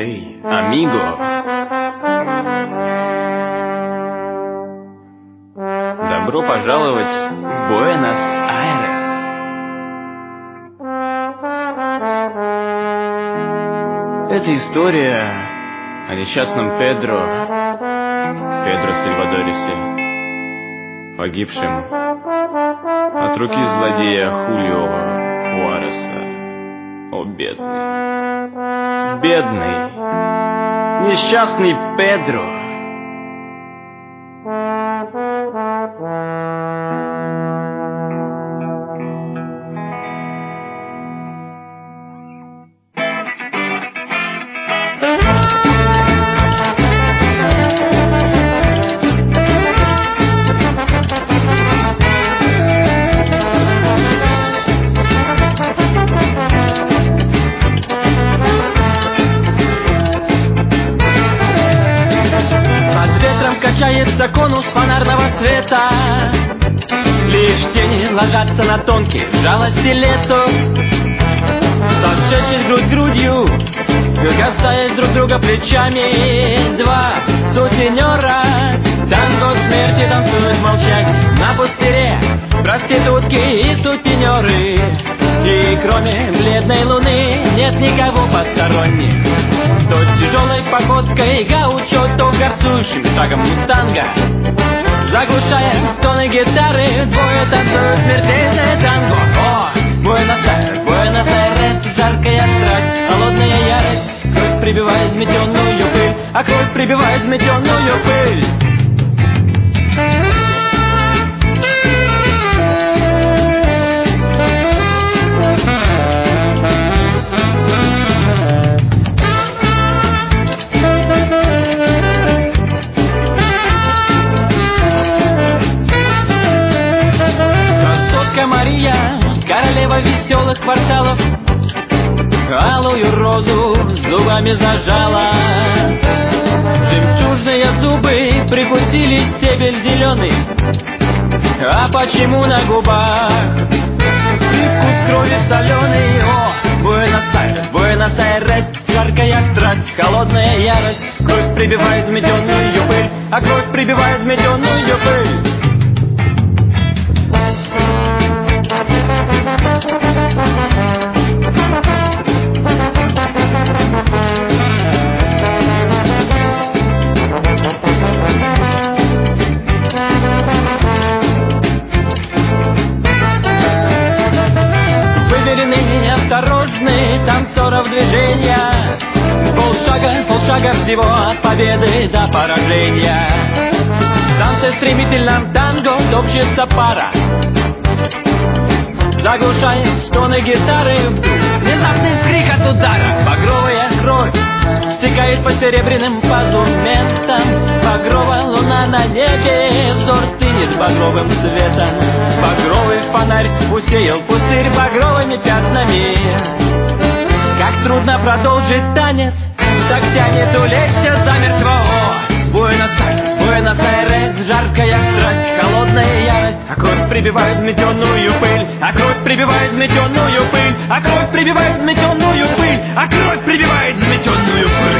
Эй, амиго. Добро пожаловать в Буэнос-Айрес. Это история о несчастном Педро Сальвадорисе, погибшем от руки злодея Хулио Хуареса. О, бедный, несчастный Педро. Качается конус фонарного света, лишь тени ложатся на тонкий жалости лету. Сошедшись грудь грудью, касаясь друг друга плечами, два сутенера танго смерти танцуют в молчании. На пустыре проститутки и сутенеры, и кроме бледной луны нет никого посторонних. То тяжелой походкой гаучо, то горцующим шагом мустанга, заглушая стоны гитары, двое танцуют смертельное танго. О, Буэнос-Айрес, жаркая страсть, холодная ярость, кровь прибивает взметенную пыль, а кровь прибивает взметенную пыль. Королева веселых кварталов алую розу зубами зажала. Жемчужные зубы прикусили стебель зеленый. А почему на губах привкус крови соленый? О, Буэнос-Айрес, Буэнос-Айрес, жаркая страсть, холодная ярость, кровь прибивает взметенную пыль, а кровь прибивает взметенную пыль. Осторожны танцоров движения, полшага всего от победы до поражения. В танце стремительном танго топчется пара, заглушая стоны гитары. Внезапный вскрик от удара, багровая кровь стекает по серебряным позументам. Багровая луна на небе, взор стынет багровым светом. Багровый фонарь усеял пустырь багровыми пятнами. Как трудно продолжить танец, так тянет улечься замертво. О, Буэнос-Айрес, Буэнос-Айрес, жаркая страсть, холодная ярость, а кровь прибивает взметенную пыль, а кровь прибивает взметенную пыль, а кровь прибивает взметенную пыль, а кровь прибивает взметенную пыль.